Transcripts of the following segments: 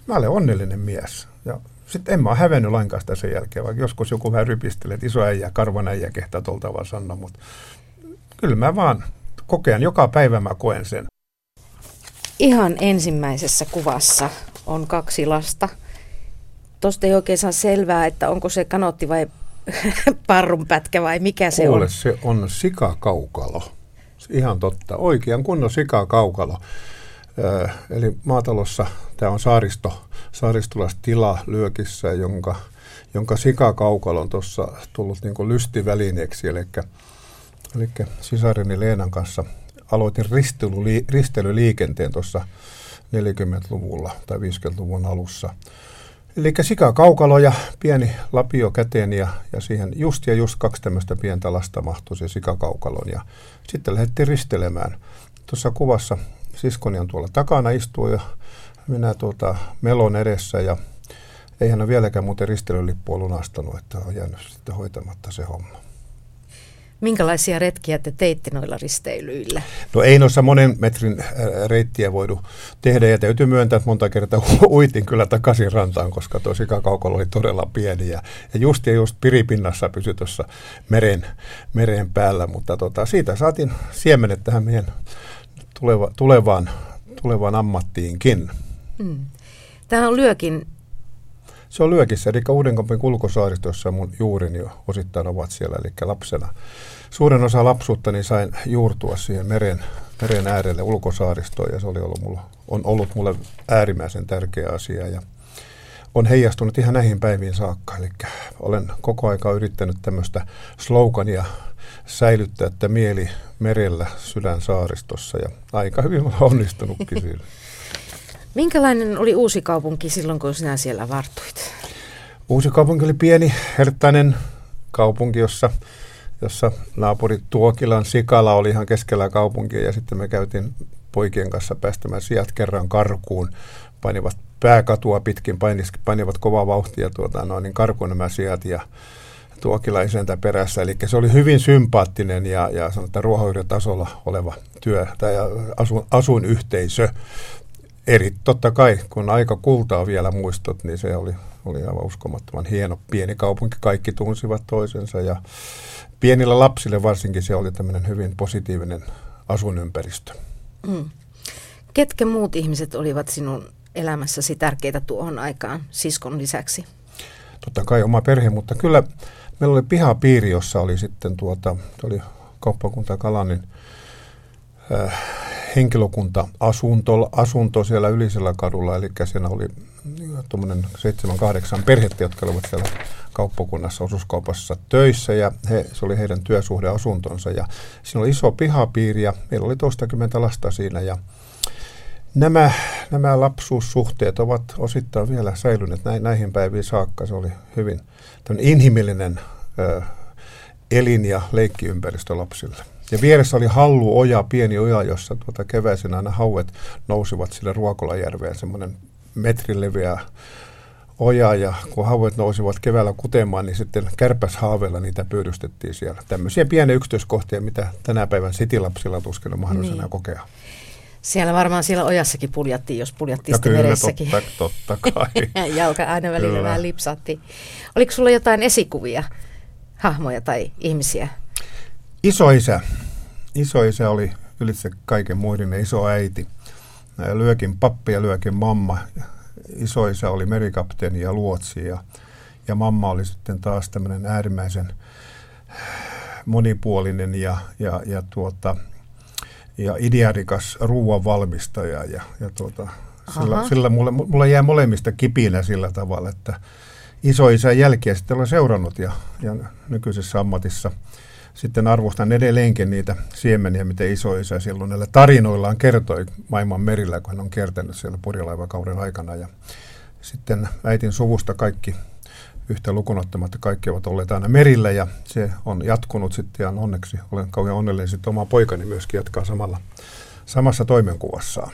mä olen onnellinen mies. Ja sitten en mä ole hävennyt lainkaan sitä sen jälkeen, vaikka joskus joku vähän rypistelee, että iso äijä, karvan äijä kehtaa tuolla tavalla sanoa, mutta kyllä mä vaan kokean, joka päivä mä koen sen. Ihan ensimmäisessä kuvassa on 2 lasta. Tuosta ei oikein saa selvää, että onko se kanootti vai parrunpätkä vai mikä se on. Kuule, se on sikakaukalo. Ihan totta. Oikean kunnon sikakaukalo. Eli maatalossa tämä on saaristolaistila Lyökissä, jonka sikakaukalo on tuossa tullut niin kuin lystivälineeksi. Eli sisareni Leenan kanssa aloitin risteilyliikenteen tuossa 40-luvulla tai 50-luvun alussa. Eli sikakaukalo ja pieni lapio käteen ja siihen just 2 tämmöistä pientä lasta mahtui se sikakaukalon. Ja sitten lähdettiin ristelemään. Tuossa kuvassa siskoni on tuolla takana istuu ja minä melon edessä ja ei hän ole vieläkään muuten risteilylippua lunastanut, että on jäänyt sitten hoitamatta se homma. Minkälaisia retkiä te teitte noilla risteilyillä? No ei noissa monen metrin reittiä voidu tehdä ja täytyy myöntää, että monta kertaa uitin kyllä takaisin rantaan, koska tuo sikakaukalo oli todella pieni ja just piripinnassa pysyi tuossa meren päällä, mutta siitä saatiin siemenet tähän meidän tulevaan ammattiinkin. Tämä on Lyökin. Se on Lyökissä, eli Uudenkaupungin Kulkosaaristo, jossa mun juurini jo osittain ovat siellä, eli lapsena. Suuren osa lapsuuttani sain juurtua siihen meren äärelle ulkosaaristoon, ja se on ollut mulle äärimmäisen tärkeä asia, ja on heijastunut ihan näihin päiviin saakka. Eli olen koko aika yrittänyt tämmöistä slogania säilyttää, että mieli merellä, sydän saaristossa, ja aika hyvin olen onnistunutkin siinä. Minkälainen oli Uusikaupunki silloin, kun sinä siellä vartuit? Uusikaupunki oli pieni, herttainen kaupunki, jossa naapuri Tuokilan Sikala oli ihan keskellä kaupunkia ja sitten me käytiin poikien kanssa päästämään sijat kerran karkuun. Painivat pääkatua pitkin, painivat kovaa vauhtia niin karkuun nämä sijat ja Tuokila isäntä perässä. Eli se oli hyvin sympaattinen ja sanotaan ruohonjuuritasolla oleva tai asuinyhteisö. Totta kai, kun aika kultaa vielä muistot, niin se oli aivan uskomattoman hieno pieni kaupunki. Kaikki tunsivat toisensa ja pienillä lapsille varsinkin se oli tämmöinen hyvin positiivinen asuinympäristö. Ketkä muut ihmiset olivat sinun elämässäsi tärkeitä tuohon aikaan siskon lisäksi? Totta kai oma perhe, mutta kyllä meillä oli pihapiiri, jossa oli sitten oli kauppakunta Kalanin henkilökunta-asunto siellä Ylisellä kadulla, eli siellä oli tuommoinen 7-8 perhettä, jotka olivat siellä kauppakunnassa, osuuskaupassa töissä, ja se oli heidän työsuhdeasuntonsa, ja siinä oli iso pihapiiri, ja meillä oli 20 lasta siinä, ja nämä lapsuussuhteet ovat osittain vielä säilyneet näihin päiviin saakka. Se oli hyvin inhimillinen elin- ja leikkiympäristö lapsille. Ja vieressä oli Halluoja, pieni oja, jossa keväisin aina hauet nousivat sille Ruokolajärveen, semmoinen metrin leveä oja, ja kun hauet nousivat keväällä kutemaan, niin sitten kärpäshaaveilla niitä pyydystettiin siellä. Tämmöisiä pieniä yksityiskohtia, mitä tänä päivän citylapsilla tuskin on mahdollisena kokea. Siellä ojassakin puljattiin, jos puljattiin sitten meressäkin. Totta kai. Jalka aina välillä vähän lipsatti. Oliko sulla jotain esikuvia, hahmoja tai ihmisiä? Isoisä oli ylitse kaiken muiden isoäiti. Lyökin pappi ja Lyökin mamma. Isoisä oli merikapteeni ja luotsi ja mamma oli sitten taas tämmöinen äärimmäisen monipuolinen ja idearikas ruoan valmistaja ja sillä mulla jää molemmista kipinä sillä tavalla, että isoisän jälkiä sitten olen seurannut ja nykyisessä ammatissa sitten arvostan edelleenkin niitä siemeniä, mitä isoisä silloin näillä tarinoillaan kertoi maailman merillä, kun hän on kiertänyt siellä purjelaivakauden aikana. Ja sitten äitin suvusta kaikki yhtä lukunottamatta kaikki ovat olleet aina merillä ja se on jatkunut sitten ja onneksi olen kauhean onnellinen sitten oma poikani myöskin jatkaa samassa toimenkuvassaan.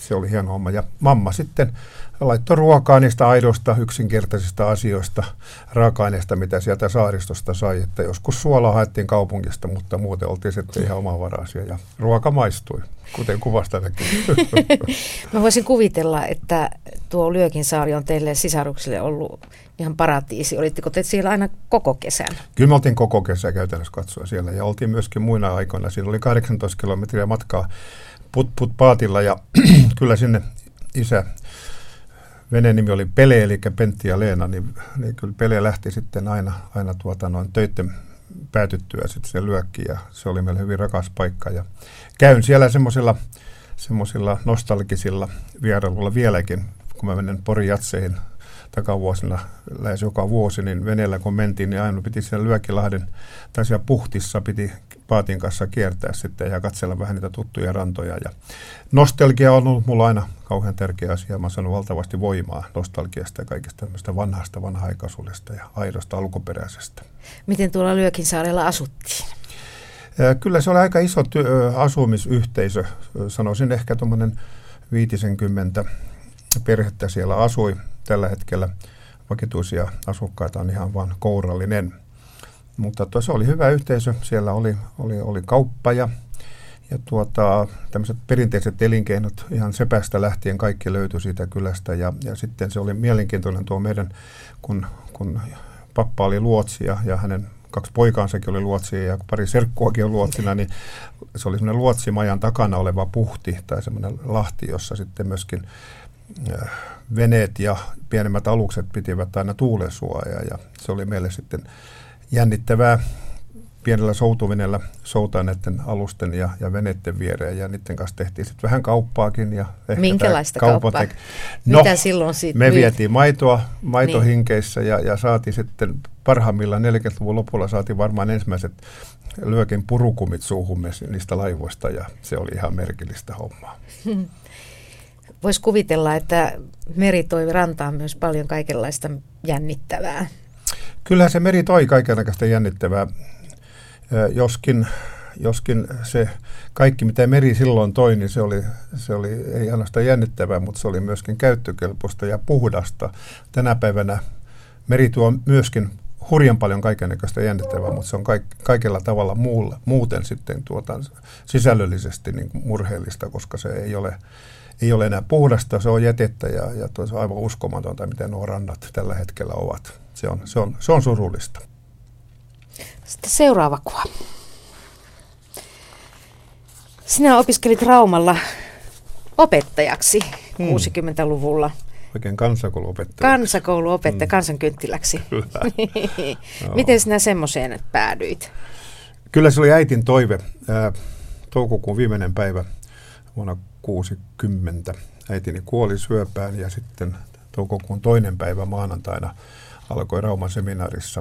se oli hieno homma. Ja mamma sitten laittoi ruokaa niistä aidoista, yksinkertaisista asioista, raaka-aineista, mitä sieltä saaristosta sai. Että joskus suolaa haettiin kaupungista, mutta muuten oltiin sitten ihan omavaraisia. Ja ruoka maistui, kuten kuvasta näkyy. Mä voisin kuvitella, että tuo Lyökinsaari on teille sisaruksille ollut ihan paratiisi. Olitteko te siellä aina koko kesän? Kyllä me oltiin koko kesä käytännössä katsoa siellä. Ja oltiin myöskin muina aikoina. Siinä oli 18 kilometriä matkaa paatilla ja kyllä sinne isä, veneen nimi oli Pele, eli Pentti ja Leena, niin kyllä Pele lähti sitten aina töitten päätyttyä sitten se Lyökkiin ja se oli meille hyvin rakas paikka. Ja käyn siellä semmoisilla nostalgisilla vierailuilla vieläkin, kun mä menen Porin jatseihin takavuosina lähes joka vuosi, niin veneellä kun mentiin, niin aina piti siellä Lyökilahden tai siellä Puhtissa piti paatin kanssa kiertää sitten ja katsella vähän niitä tuttuja rantoja. Ja nostalgia on ollut mulla aina kauhean tärkeä asia. Mä oon saanut valtavasti voimaa nostalgiasta ja kaikista tämmöistä vanha-aikaisuudesta ja aidosta alkuperäisestä. Miten tuolla Lyökinsaarella asuttiin? Kyllä se oli aika iso asumisyhteisö. Sanoisin ehkä tuommoinen 50 perhettä siellä asui. Tällä hetkellä vakituisia asukkaita on ihan vain kourallinen. Mutta se oli hyvä yhteisö. Siellä oli kauppa ja tämmöiset perinteiset elinkeinot ihan sepästä lähtien kaikki löytyi siitä kylästä. Ja sitten se oli mielenkiintoinen tuo meidän, kun pappa oli luotsi ja hänen 2 poikaansakin oli luotsia ja pari serkkuakin on luotsina, niin se oli semmoinen luotsimajan takana oleva puhti tai semmoinen lahti, jossa sitten myöskin veneet ja pienemmät alukset pitivät aina tuulensuojaa ja se oli meille sitten jännittävää pienellä soutuveneellä soutaa näiden alusten ja veneiden viereen ja niiden kanssa tehtiin sitten vähän kauppaakin. Ja minkälaista kauppaa? No, mitä silloin siitä me vietiin maitohinkeissä ja saatiin sitten parhaimmillaan 40-luvun lopulla saatiin varmaan ensimmäiset Lyökin purukumit suuhumme niistä laivoista ja se oli ihan merkillistä hommaa. Voisi kuvitella, että meri toi rantaan myös paljon kaikenlaista jännittävää. Kyllä se meri toi kaikenlaista jännittävää, joskin se kaikki mitä meri silloin toi, niin se oli ei ainoastaan jännittävää, mutta se oli myöskin käyttökelpoista ja puhdasta. Tänä päivänä meri tuo myöskin hurjan paljon kaikennäköistä jännittävää, mutta se on kaikella tavalla muuten sitten sisällöllisesti niin kuin murheellista, koska se ei ole enää puhdasta, se on jätettä ja se on aivan uskomatonta, miten nuo rannat tällä hetkellä ovat. Se on surullista. Sitten seuraava kuva. Sinä opiskelit Raumalla opettajaksi 60-luvulla. Oikein kansakouluopettaja. Kansakouluopettaja, kansankynttiläksi. Miten sinä semmoiseen päädyit? Kyllä se oli äitin toive. Toukokuun viimeinen päivä vuonna 60. Äitini kuoli syöpään ja sitten toukokuun 2. päivä maanantaina alkoi Rauman seminaarissa.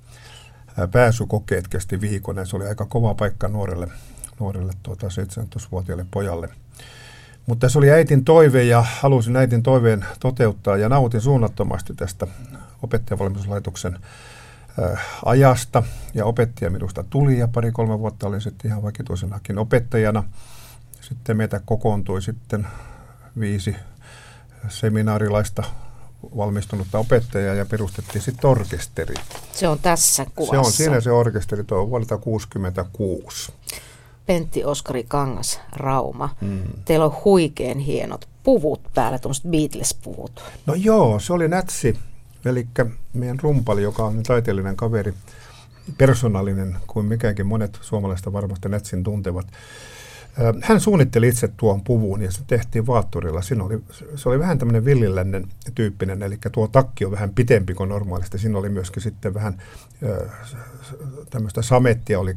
Pääsykokeet kesti viikon ja se oli aika kova paikka nuorelle 17-vuotiaalle pojalle. Mutta se oli äitin toive ja halusin äitin toiveen toteuttaa ja nautin suunnattomasti tästä opettajavalmistuslaitoksen ajasta. Ja opettaja minusta tuli ja 2-3 vuotta olin sitten ihan vakituisenakin opettajana. Sitten meitä kokoontui sitten 5 seminaarilaista valmistunutta opettajaa ja perustettiin sitten orkesteri. Se on tässä kuvassa. Se on siinä se orkesteri, tuo on vuodelta 1966. Pentti Oskari Kangas, Rauma. Teillä on huikean hienot puvut päällä, tuommoiset Beatles-puvut. No joo, se oli Nätsi, eli meidän rumpali, joka on taiteellinen kaveri, persoonallinen kuin mikäänkin monet suomalaista varmasti Nätsin tuntevat. Hän suunnitteli itse tuon puvun ja se tehtiin vaatturilla. Se oli vähän tämmöinen villilännen tyyppinen, eli tuo takki on vähän pitempi kuin normaalisti. Siinä oli myöskin sitten vähän tämmöistä samettia oli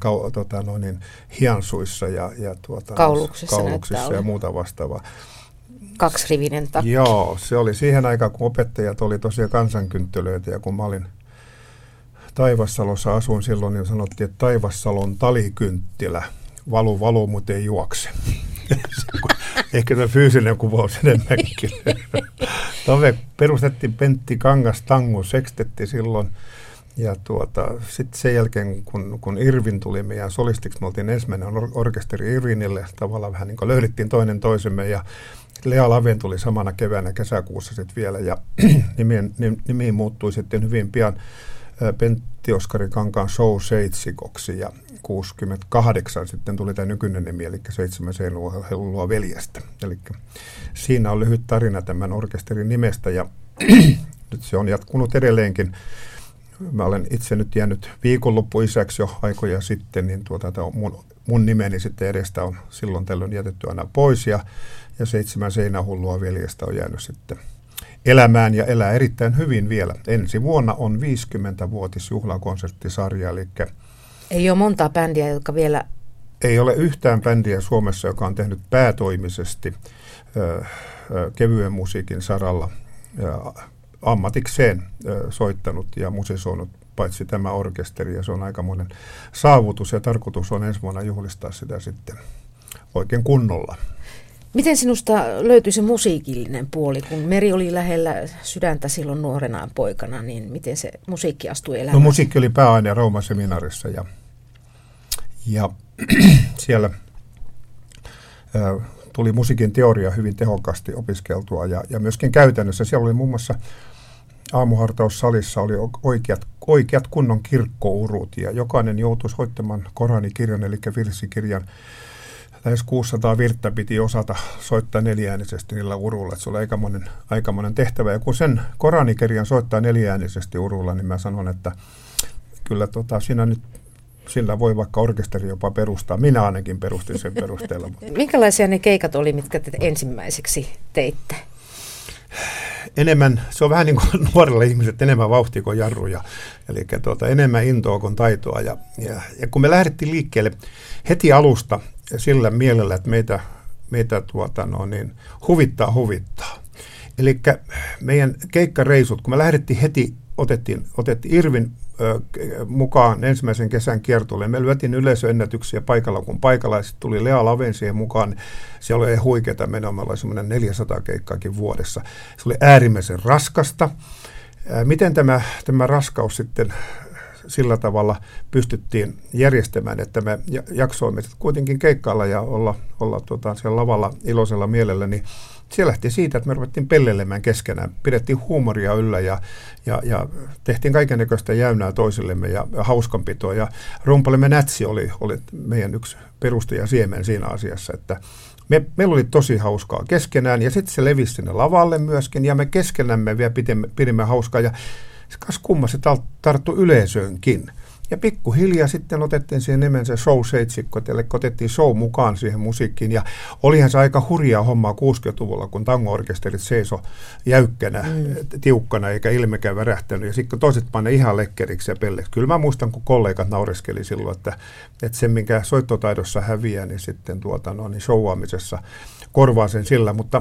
hiansuissa ja kauluksissa ja muuta vastaavaa. 2-rivinen takki. Joo, se oli siihen aikaan, kun opettajat oli tosiaan kansankynttilöitä ja kun mä olin Taivassalossa asuin silloin, niin sanottiin, että Taivassalon talikynttilä. Valu, mutta ei juokse. Ehkä tämä fyysinen kuvaus enemmänkin. Perustettiin Pentti Kangas Tango Sextetti silloin. Ja sitten sen jälkeen, kun Irvin tuli meidän solistiksi, me oltiin ensimmäinen orkesteri Irvinille. Tavallaan vähän niin kuin löydettiin toinen toisemme. Ja Lea Laven tuli samana keväänä kesäkuussa sitten vielä, ja nimi muuttui sitten hyvin pian Pentti Oskari Kankaan Show-seitsikoksi, ja 68 sitten tuli tämä nykyinen nimi, eli 7 Seinäjoella veljestä. Eli siinä on lyhyt tarina tämän orkesterin nimestä, ja nyt se on jatkunut edelleenkin. Mä olen itse nyt jäänyt viikonloppuisäksi jo aikoja sitten, niin mun nimeni sitten edestä on silloin tällöin jätetty aina pois, ja 7 Seinähullua veljestä on jäänyt sitten elämään ja elää erittäin hyvin vielä. Ensi vuonna on 50-vuotisjuhlakonserttisarja, eli ei ole montaa bändiä, jotka vielä... Ei ole yhtään bändiä Suomessa, joka on tehnyt päätoimisesti kevyen musiikin saralla ammatikseen soittanut ja musisoinut, paitsi tämä orkesteri, ja se on aikamoinen saavutus, ja tarkoitus on ensi vuonna juhlistaa sitä sitten oikein kunnolla. Miten sinusta löytyi se musiikillinen puoli, kun Meri oli lähellä sydäntä silloin nuorenaan poikana, niin miten se musiikki astui elämään? No, musiikki oli pääaine Rauman seminaarissa, ja siellä tuli musiikin teoria hyvin tehokkaasti opiskeltua, ja myöskin käytännössä siellä oli muun muassa aamuhartaussalissa oli oikeat kunnon kirkkourut, ja jokainen joutui soittamaan Koranikirjan, eli virssikirjan. Lähes 600 virttä piti osata soittaa neljäänisesti niillä urulla, että se oli aikamoinen tehtävä. Ja kun sen Koranikirjan soittaa neljäänisesti urulla, niin mä sanon, että kyllä siinä nyt sillä voi vaikka orkesteri jopa perustaa. Minä ainakin perustin sen perusteella. Minkälaisia ne keikat oli, mitkä te ensimmäiseksi teitte? Enemmän, se on vähän niin kuin nuorilla ihmiset, enemmän vauhtia kuin jarruja, eli enemmän intoa kuin taitoa. Ja kun me lähdettiin liikkeelle heti alusta sillä mielellä, että meitä huvittaa. Eli meidän keikkareisut, kun me lähdettiin heti, otettiin Irvin mukaan ensimmäisen kesän kiertueelle. Me lyötiin yleisöennätyksiä paikalla kun paikalla, ja sitten tuli Lea Laven siihen mukaan. Siellä oli huikeata menoa, meillä oli semmoinen 400 keikkaakin vuodessa. Se oli äärimmäisen raskasta. Miten tämä raskaus sitten sillä tavalla pystyttiin järjestämään, että me jaksoimme kuitenkin keikkailla ja olla siellä lavalla iloisella mielellä, niin se lähti siitä, että me ruvettiin pelleilemään keskenään, pidettiin huumoria yllä ja tehtiin kaikennäköistä jäynää toisillemme ja hauskanpitoa. Ja Rumpalemme Nätsi oli meidän yksi perustaja siemen siinä asiassa, että meillä oli tosi hauskaa keskenään, ja sitten se levisi sinne lavalle myöskin, ja me keskenämme vielä pidimme hauskaa, ja kas kumma se tarttui yleisöönkin. Ja pikkuhiljaa sitten otettiin siihen nimensä Show-seitsikko, eli otettiin show mukaan siihen musiikkiin, ja olihan se aika hurjaa hommaa 60-luvulla, kun tango-orkesterit seisoi jäykkänä, tiukkana, eikä ilmekään värähtänyt, ja sitten toiset pane ihan lekkeriksi ja pelleksi. Kyllä mä muistan, kun kollegat naureskeli silloin, että se, minkä soittotaidossa häviää, niin sitten showvaamisessa korvaa sen sillä, mutta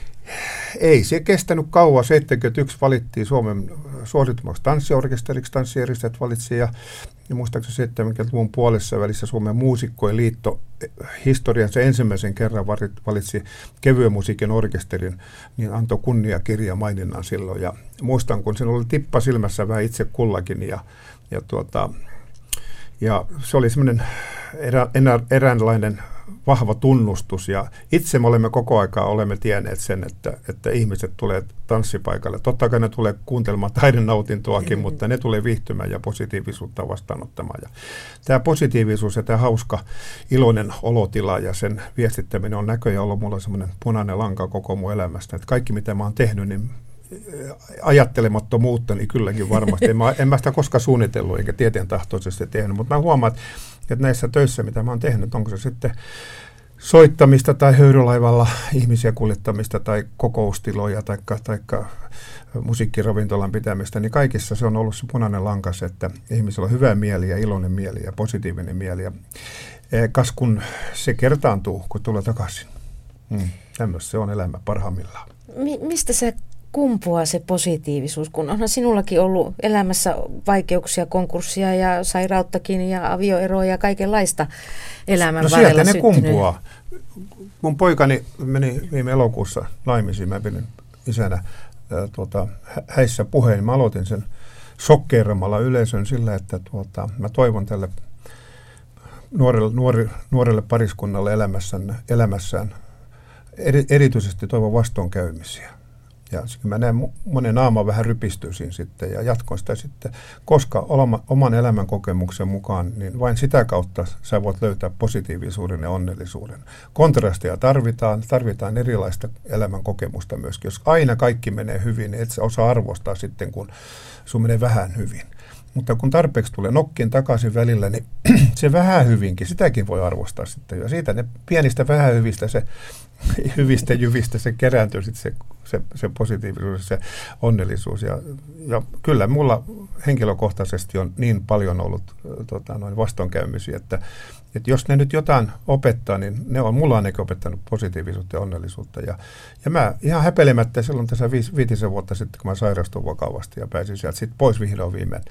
ei se kestänyt kauan. 71 valittiin Suomen suosituimmaksi tanssiorkesteriksi. Tanssijärjestöt valitsi, ja muistaakseni 70-luvun puolessa välissä Suomen muusikkojen liitto historiansa ensimmäisen kerran valitsi kevyen musiikin orkesterin, niin antoi kunniakirja maininnan silloin. Ja muistan, kun siinä oli tippa silmässä vähän itse kullakin, ja se oli semmoinen eräänlainen vahva tunnustus, ja itse me olemme koko aikaa tienneet sen, että ihmiset tulee tanssipaikalle. Totta kai ne tulee kuuntelemaan taidenautintoakin, mutta ne tulee viihtymään ja positiivisuutta vastaanottamaan. Ja tämä positiivisuus ja tämä hauska, iloinen olotila ja sen viestittäminen on näköjään ollut mulla semmoinen punainen lanka koko mun elämästä. Että kaikki, mitä mä oon tehnyt, niin ajattelemattomuutta, niin kylläkin varmasti. En mä sitä koskaan suunnitellut eikä tieteentahtoisesti tehnyt, mutta mä huomaan, että näissä töissä, mitä mä oon tehnyt, onko se sitten soittamista tai höyrylaivalla ihmisiä kuljettamista tai kokoustiloja tai musiikkiravintolan pitämistä, niin kaikissa se on ollut se punainen lankas, että ihmisillä on hyvä mieli ja iloinen mieli ja positiivinen mieli. Ja kas kun se kertaantuu, kun tulee takaisin. Tämmöistä se on elämä parhaimmillaan. Mistä se kumpuaa se positiivisuus, kun onhan sinullakin ollut elämässä vaikeuksia, konkurssia ja sairauttakin ja avioeroa ja kaikenlaista elämän varrella syttynyt? No sieltä ne kumpuaa. Mun poikani meni viime elokuussa naimisiin, mä pidin isänä häissä puheen. Mä aloitin sen shokkeeramalla yleisön sillä, että mä toivon tälle nuorelle pariskunnalle elämässään erityisesti toivon vastoinkäymisiä. Ja mä näen monen aaman vähän rypistyisin sitten ja jatkoin sitä sitten, koska oman elämän kokemuksen mukaan, niin vain sitä kautta sä voit löytää positiivisuuden ja onnellisuuden. Kontrastia tarvitaan erilaista elämän kokemusta myöskin. Jos aina kaikki menee hyvin, niin et sä osaa arvostaa sitten, kun sun menee vähän hyvin. Mutta kun tarpeeksi tulee nokkiin takaisin välillä, niin se vähän hyvinkin, sitäkin voi arvostaa sitten. Ja siitä ne pienistä vähän hyvistä jyvistä se kerääntyy sitten se positiivisuus, se onnellisuus. Ja kyllä mulla henkilökohtaisesti on niin paljon ollut vastoinkäymisiä, että jos ne nyt jotain opettaa, niin ne on mulla ainakin opettanut positiivisuutta ja onnellisuutta. Ja mä ihan häpeilemättä silloin tässä 5 vuotta sitten, kun mä sairastuin vakavasti ja pääsin sieltä sitten pois vihdoin viimein.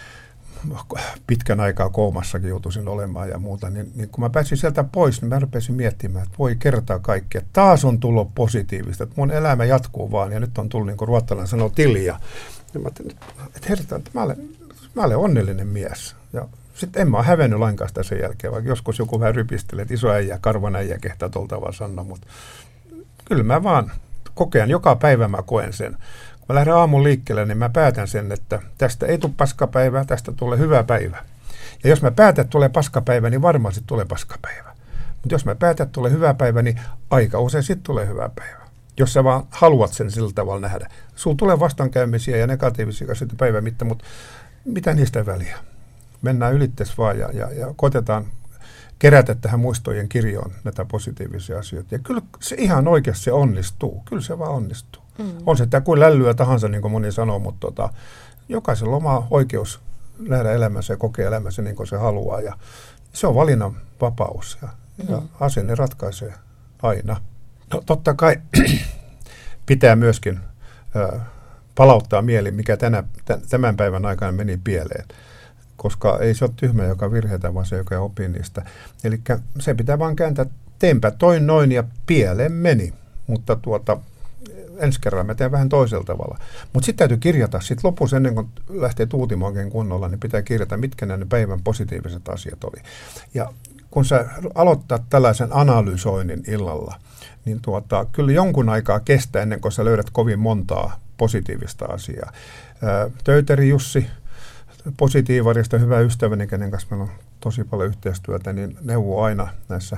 Pitkän aikaa koomassakin joutuisin olemaan ja muuta, niin kun mä pääsin sieltä pois, niin mä rupesin miettimään, että voi kertaa kaikkea. Taas on tullut positiivista, että mun elämä jatkuu vaan ja nyt on tullut, niin kuin ruottalainen sanoo, tilja. Ja mä ajattelin, että herta, että mä olen onnellinen mies. Ja sitten en mä ole hävennyt lainkaan sitä sen jälkeen, vaikka joskus joku vähän rypistelee, että iso äijä, karvan äijä kehtaa tuolta vaan sanoa, mutta kyllä mä vaan kokean, joka päivä mä koen sen. Kun mä lähden aamun liikkeelle, niin mä päätän sen, että tästä ei tule paskapäivää, tästä tulee hyvä päivä. Ja jos mä päätän, että tulee paskapäivä, niin varmasti tulee paskapäivä. Mutta jos mä päätän, että tulee hyvä päivä, niin aika usein sitten tulee hyvä päivä. Jos sä vaan haluat sen sillä tavalla nähdä. Sulla tulee vastoinkäymisiä ja negatiivisia asioita päivän mittaan, mutta mitä niistä väliä? Mennään ylittees vaan ja koitetaan kerätä tähän muistojen kirjoon näitä positiivisia asioita. Ja kyllä se ihan oikeasti se onnistuu. Kyllä se vaan onnistuu. On se kuin lällyä tahansa, niin kuin moni sanoo, mutta jokaisella on oma oikeus nähdä elämänsä ja kokea elämänsä niin kuin se haluaa. Ja se on valinnan vapaus ja asenne ratkaisee aina. No, totta kai pitää myöskin palauttaa mieli, mikä tämän päivän aikana meni pieleen. Koska ei se ole tyhmä, joka virheitä, vaan se, joka opii niistä. Eli se pitää vaan kääntää, teenpä toin noin ja pieleen meni. Mutta ensi kerralla mä teen vähän toisella tavalla. Mutta sitten täytyy kirjata, sitten lopussa ennen kuin lähtee tuutimaan oikein kunnolla, niin pitää kirjata, mitkä ne päivän positiiviset asiat oli. Ja kun sä aloittaa tällaisen analysoinnin illalla, niin kyllä jonkun aikaa kestää ennen kuin sä löydät kovin montaa positiivista asiaa. Töyteri Jussi, Positiivarista, hyvä ystäväni, kenen kanssa meillä on tosi paljon yhteistyötä, niin neuvoo aina näissä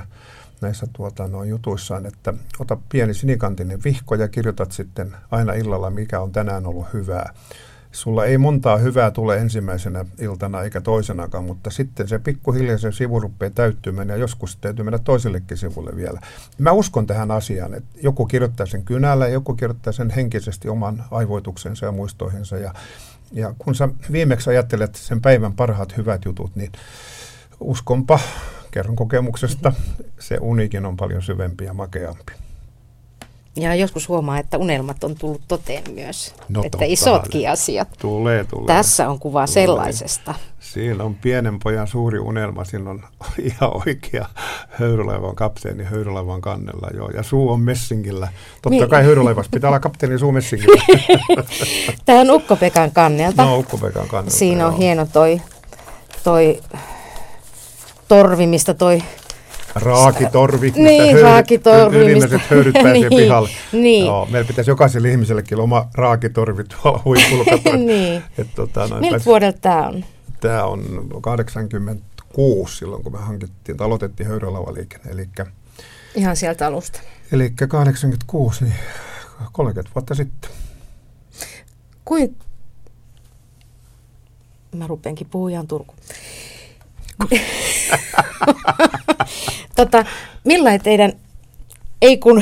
jutuissaan, että ota pieni sinikantinen vihko ja kirjoitat sitten aina illalla, mikä on tänään ollut hyvää. Sulla ei montaa hyvää tule ensimmäisenä iltana eikä toisenakaan, mutta sitten se pikkuhiljaa se sivu rupeaa täyttymään ja joskus täytyy mennä toisellekin sivulle vielä. Mä uskon tähän asiaan, että joku kirjoittaa sen kynällä ja joku kirjoittaa sen henkisesti oman aivoituksensa ja muistoihinsa. Ja kun sä viimeksi ajattelet sen päivän parhaat hyvät jutut, niin uskonpa, kerron kokemuksesta, se unikin on paljon syvempi ja makeampi. Ja joskus huomaa, että unelmat on tullut toteen myös, no, että isotkin asiat. Tulee. Tässä on kuva sellaisesta. Siinä on pienen pojan suuri unelma, siinä on ihan oikea höyrylaivan kapteeni höyrylaivan kannella, joo, ja suu on messingillä. Totta kai höyrylaivassa pitää olla kapteeni suu messingillä. Tämä on Ukko-Pekan kannelta. No, Ukko-Pekan kannelta. Siinä on hieno toi torvi, mistä toi... Raakitorvi, niin, viimeiset höyryt pääsee pihalle. Niin. Joo, meillä pitäisi jokaiselle ihmisellekin oma raakitorvi tuolla huipulla. Niin. Miltä vuodelta tämä on? Tämä on 86 silloin, kun me aloitettiin höyrylaivaliikenne. Ihan sieltä alusta. Eli 86, niin 30 vuotta sitten. Mä rupeankin puhumaan Turku. Millainen teidän, ei kun...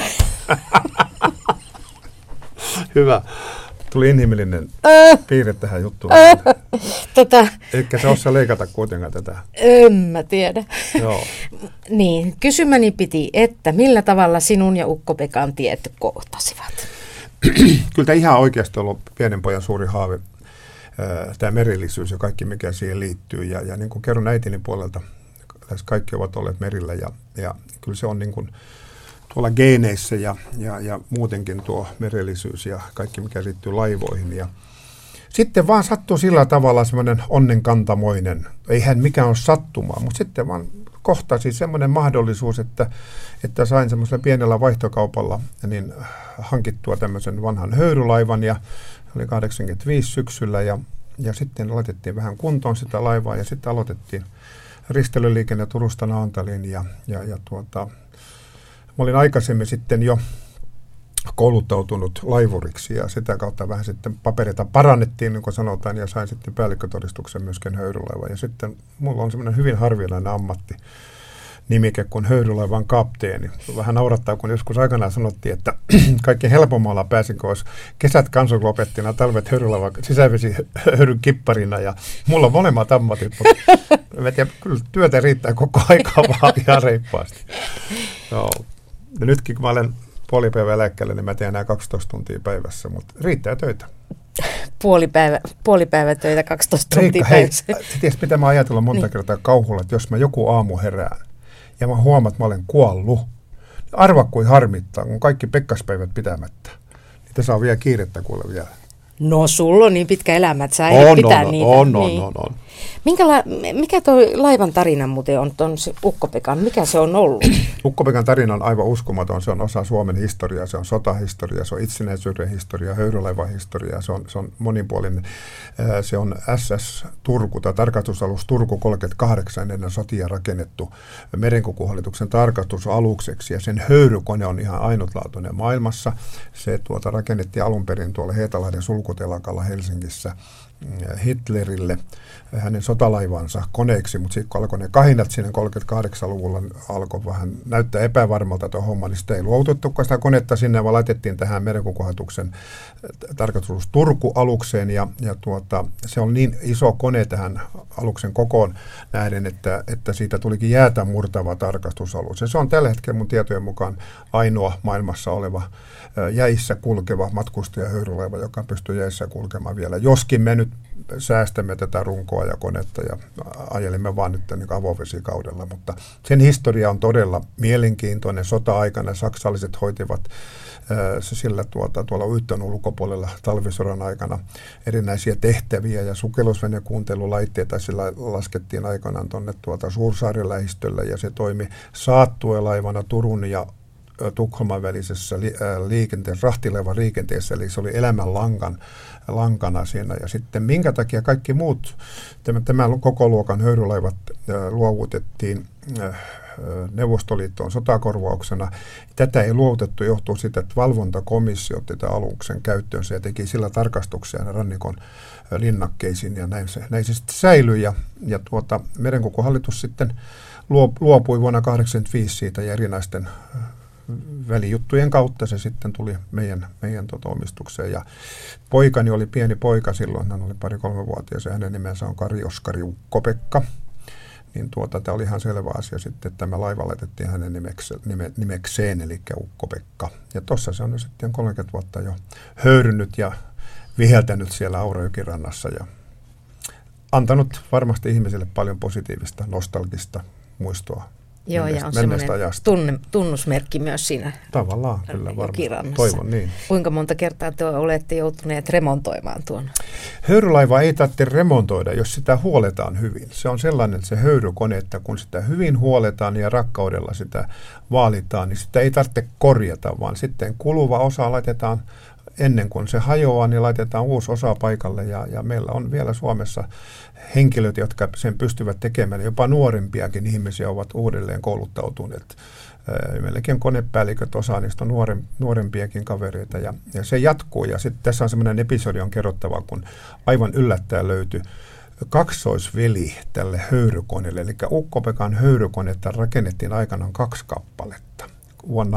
Hyvä. Tuli inhimillinen piirre tähän juttuun. Eikä se osaa leikata kuitenkaan tätä. En mä tiedä. Joo. Niin, kysymäni piti, että millä tavalla sinun ja Ukko-Pekan tiet kohtasivat? Kyllä tämä ihan oikeasti on ollut pienen pojan suuri haave, tämä merillisyys ja kaikki mikä siihen liittyy. Ja niin kuin kerron äitini puolelta, kaikki ovat olleet merillä ja kyllä se on niin kuin tuolla geeneissä ja muutenkin tuo merellisyys ja kaikki mikä liittyy laivoihin. Ja sitten vaan sattuu sillä tavalla semmoinen onnenkantamoinen, eihän mikään ole sattumaa, mutta sitten vaan kohtasi semmoinen mahdollisuus, että sain semmoisella pienellä vaihtokaupalla niin hankittua tämmöisen vanhan höyrylaivan ja oli 85 syksyllä ja sitten laitettiin vähän kuntoon sitä laivaa ja sitten aloitettiin risteilyliikenne Turusta Naantaliin ja mä olin aikaisemmin sitten jo kouluttautunut laivuriksi ja sitä kautta vähän sitten papereita parannettiin, niin kuin sanotaan, ja sain sitten päällikkötodistuksen myöskin höyrylaivan. Ja sitten mulla on semmoinen hyvin harvinainen ammatti nimike kuin höyrylaivan kapteeni. Vähän naurattaa, kun joskus aikanaan sanottiin, että kaikki helpommalla pääsin, kun olisi kesät kansaklopettina, talvet höyrylaivan sisävesihöyryn kipparina, ja mulla on molemmat ammatit, mutta kyllä työtä riittää koko aikaa vaan ihan reippaasti. No. Ja nytkin, kun mä olen puolipäivä eläkkeellä, niin mä teen enää 12 tuntia päivässä, mutta riittää töitä. Puolipäivä töitä, 12 tuntia päivässä. Tiedätkö, mitä mä ajatellut monta kertaa kauhulla, että jos mä joku aamu herään ja mä huomaan, että mä olen kuollut, niin arva kuin harmittaa, kun kaikki pekkaspäivät pitämättä. Niitä saa vielä kiirettä kuule vielä. No sulla on niin pitkä elämä, että sä ei pitää niitä. On. Mikä toi laivan tarina muuten on ton Ukko-Pekan? Mikä se on ollut? Ukko-Pekan tarina on aivan uskomaton. Se on osa Suomen historiaa, se on sotahistoria, se on itsenäisyyden historia, höyrylaivan historia, se on monipuolinen. Se on SS Turku tai tarkastusalus Turku 38 ennen sotia rakennettu Merenkulkuhallituksen tarkastusalukseksi ja sen höyrykone on ihan ainutlaatuinen maailmassa. Se rakennettiin alun perin tuolla Heetalahden sulkutelakalla Helsingissä Hitlerille hänen sotalaivansa koneeksi, mutta sitten kun alkoi ne kahinat siinä 38-luvulla, alkoi vähän näyttää epävarmalta tuo homma, niin sitä ei luovutettukaan sitä konetta sinne, vaan laitettiin tähän Merenkulkuhallituksen tarkastus Turku-alukseen, ja se on niin iso kone tähän aluksen kokoon nähden, että siitä tulikin jäätä murtava tarkastusalus. Ja se on tällä hetkellä mun tietojen mukaan ainoa maailmassa oleva jäissä kulkeva matkustajahöyrylaiva, joka pystyy jäissä kulkemaan vielä. Joskin me nyt säästämme tätä runkoa ja konetta ja ajelimme vaan nyt niin avovesikaudella, mutta sen historia on todella mielenkiintoinen. Sota-aikana saksalaiset hoitivat sillä tuolla Uitton ulkopuolella talvisodan aikana erinäisiä tehtäviä ja sukellusvenekuuntelulaitteita sillä laskettiin aikanaan tuonne Suursaaren lähistölle ja se toimi saattuelaivana Turun ja Tukholman välisessä rahtilaivan liikenteessä, eli se oli elämän lankana siinä. Ja sitten minkä takia kaikki muut, tämän koko luokan höyrylaivat luovutettiin Neuvostoliittoon sotakorvauksena. Tätä ei luovutettu, johtuu siitä, että valvontakomissio otti tämän aluksen käyttöönsä ja teki sillä tarkastuksia rannikon linnakkeisiin, ja näin se sitten säilyi. Ja Merenkulkuhallitus sitten luopui vuonna 1985 siitä ja erinäisten välijuttujen kautta se sitten tuli meidän omistukseen. Ja poikani oli pieni poika silloin, hän oli 2-3-vuotias ja hänen nimensä on Kari Oskari Ukko-Pekka. Niin tämä oli ihan selvä asia sitten, että tämä laiva laitettiin hänen nimekseen, eli Ukko-Pekka. Ja tuossa se on sitten 30 vuotta jo höyrynyt ja viheltänyt siellä Aurajoki rannassa ja antanut varmasti ihmisille paljon positiivista, nostalgista muistoa. Joo, ja on semmoinen tunnusmerkki myös siinä. Tavallaan, kyllä varmasti. Toivon niin. Kuinka monta kertaa te olette joutuneet remontoimaan tuon? Höyrylaiva ei tarvitse remontoida, jos sitä huoletaan hyvin. Se on sellainen se höyrykone, että kun sitä hyvin huoletaan ja rakkaudella sitä vaalitaan, niin sitä ei tarvitse korjata, vaan sitten kuluva osa laitetaan ennen kuin se hajoaa, niin laitetaan uusi osa paikalle ja meillä on vielä Suomessa henkilöt, jotka sen pystyvät tekemään. Jopa nuorempiakin ihmisiä ovat uudelleen kouluttautuneet. Meilläkin konepäälliköt, osa niistä on nuorempiakin kavereita ja se jatkuu. Ja sitten tässä on semmoinen episodi on kerrottava, kun aivan yllättäen löytyi kaksoisveli tälle höyrykoneelle. Eli Ukko-Pekan höyrykonetta rakennettiin aikanaan 2 kappaletta vuonna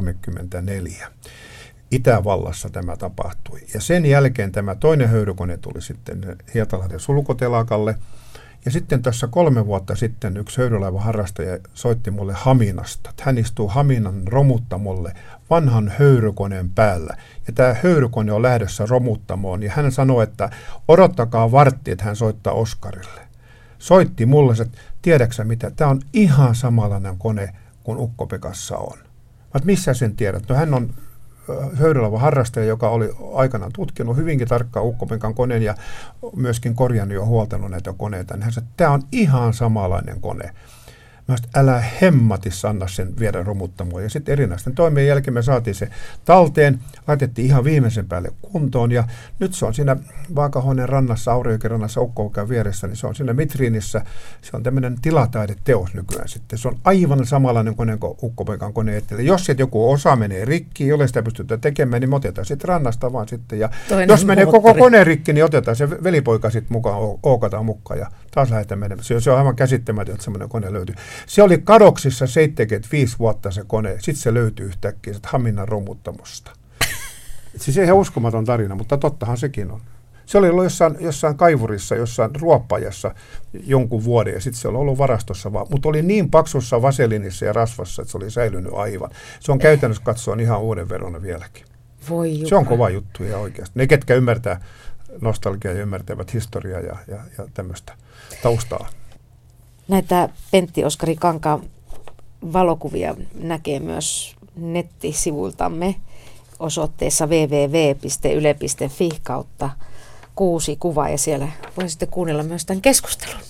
1934. Itävallassa tämä tapahtui. Ja sen jälkeen tämä toinen höyrykone tuli sitten Hietalahden sulkutelakalle. Ja sitten tässä 3 vuotta sitten yksi höyrylaivan harrastaja soitti mulle Haminasta. Hän istuu Haminan romuttamolle vanhan höyrykoneen päällä. Ja tämä höyrykone on lähdössä romuttamoon. Ja hän sanoi, että odottakaa vartti, että hän soittaa Oskarille. Soitti mulle, että tiedäksä mitä, tämä on ihan samanlainen kone kuin Ukko-Pekassa on. Mutta missä sen tiedät? No hän on höyrylaivan harrastaja, joka oli aikanaan tutkinut hyvinkin tarkkaan Ukko-Pekan koneen ja myöskin korjannut ja huoltanut näitä koneita. Niin hän sanoi, että tämä on ihan samanlainen kone. Mä sanoin, älä hemmatissa anna sen viedä romuttamoon. Ja sitten erinäisten toimien jälkeen me saatiin se talteen, laitettiin ihan viimeisen päälle kuntoon. Ja nyt se on siinä Vaakahuoneen rannassa, Auriojoen rannassa, Ukko-Pekan vieressä, niin se on siinä Mitriinissä. Se on tämmöinen tilataideteos nykyään sitten. Se on aivan samanlainen kone kuin Ukko-Pekan kone. Jos sitten joku osa menee rikki, jolle sitä pystytään tekemään, niin me otetaan sitten rannasta vaan sitten. Ja jos menee koko kone rikki, niin otetaan se velipoika sitten mukaan, ookataan mukaan ja taas lähdetään menemään. Se on aivan käsittämätön, että semmoinen kone löytyy. Se oli kadoksissa 75 vuotta se kone, sitten se löytyi yhtäkkiä Haminan romuttamosta. Siis ihan uskomaton tarina, mutta tottahan sekin on. Se oli ollut jossain kaivurissa, jossain ruoppajassa jonkun vuoden ja sitten se oli ollut varastossa vaan, mutta oli niin paksussa vaselinissa ja rasvassa, että se oli säilynyt aivan. Se on käytännössä katsoen ihan uuden verona vieläkin. Se on kova juttu ja oikeasti. Ne, ketkä ymmärtää nostalgiaa ja ymmärtävät historiaa ja tämmöistä taustaa. Näitä Pentti Oskari Kankaan valokuvia näkee myös nettisivuiltamme osoitteessa www.yle.fi/6 kuva ja siellä voi sitten kuunnella myös tämän keskustelun.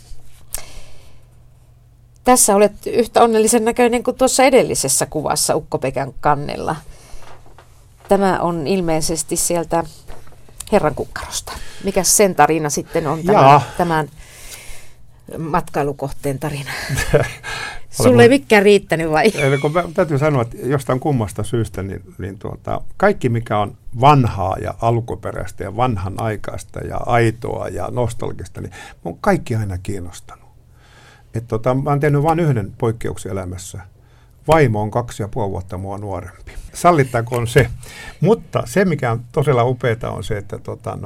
Tässä olet yhtä onnellisen näköinen kuin tuossa edellisessä kuvassa Ukko-Pekan kannella. Tämä on ilmeisesti sieltä Herran kukkarosta. Mikäs sen tarina sitten on tämän matkailukohteen tarina? Sulle ei mikään riittänyt vai? Täytyy sanoa, että jostain kummasta syystä niin kaikki mikä on vanhaa ja alkuperäistä ja vanhanaikaista ja aitoa ja nostalgista, niin on kaikki aina kiinnostanut. Mä oon tehnyt vain yhden poikkeuksen elämässä. Vaimo on 2,5 vuotta mua nuorempi. Sallittakoon se. Mutta se, mikä on todella upeaa, on se, että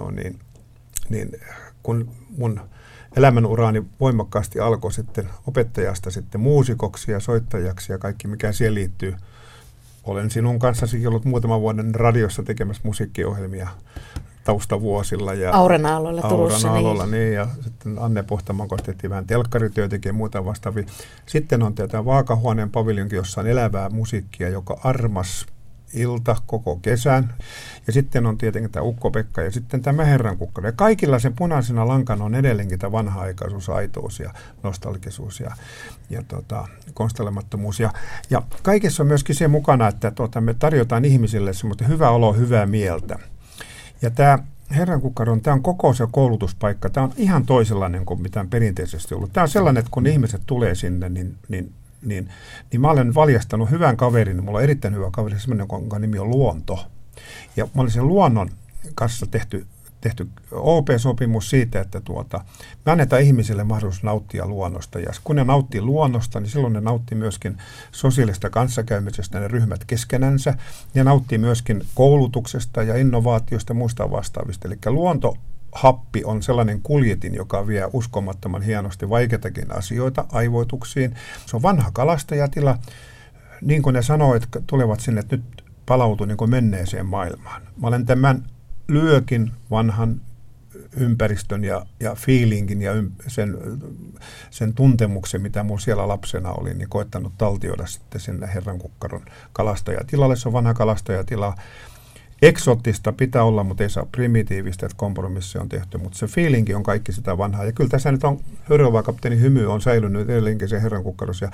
kun mun elämänuraani voimakkaasti alkoi sitten opettajasta sitten muusikoksi ja soittajaksi ja kaikki, mikä siihen liittyy. Olen sinun kanssasi ollut muutaman vuoden radiossa tekemässä musiikkiohjelmia taustavuosilla. Ja Auran-Aalloilla Turussa. Auran-Aallolla, niin. Ja sitten Anne Pohtamanko tehtiin vähän telkkarityötä ja muuta vastaavia. Sitten on tämä Vaakahuoneen paviljonki, jossa on elävää musiikkia, joka armas ilta koko kesän. Ja sitten on tietenkin tämä Ukko-Pekka ja sitten tämä Herran kukkaro. Ja kaikilla sen punaisena lankana on edelleenkin tämä vanha-aikaisuus, aitous ja nostalgisuus ja konstelemattomuus. Ja kaikessa on myöskin se mukana, että me tarjotaan ihmisille semmoista hyvää oloa, hyvää mieltä. Ja tämä Herran kukkaro, tämä on koko se koulutuspaikka. Tämä on ihan toisenlainen kuin mitä on perinteisesti ollut. Tämä on sellainen, että kun ihmiset tulee sinne, niin mä olen valjastanut hyvän kaverin. Mulla on erittäin hyvä kaveri, sellainen, jonka nimi on Luonto. Ja mä olin sen luonnon kanssa tehty OP-sopimus siitä, että me annetaan ihmisille mahdollisuus nauttia luonnosta. Ja kun ne nauttii luonnosta, niin silloin ne nauttii myöskin sosiaalista kanssakäymisestä, ne ryhmät keskenänsä. Ne nauttii myöskin koulutuksesta ja innovaatiosta ja muista vastaavista. Eli luontohappi on sellainen kuljetin, joka vie uskomattoman hienosti vaikeitakin asioita aivoituksiin. Se on vanha kalastajatila. Niin kuin ne sanoo, että tulevat sinne, että nyt palautuu niin kuin menneeseen maailmaan. Mä olen tämän Lyökin vanhan ympäristön ja feelingin ja sen tuntemuksen, mitä mun siellä lapsena oli, niin koettanut taltioida sitten sinne Herran kukkaron kalastajatilalle. Se on vanha kalastajatila. Eksoottista pitää olla, mutta ei saa primitiivistä, että kompromissi on tehty, mutta se feelingi on kaikki sitä vanhaa. Ja kyllä tässä nyt on Hörjova-kapteeni hymy on säilynyt edelleenkin se Herran kukkarossa.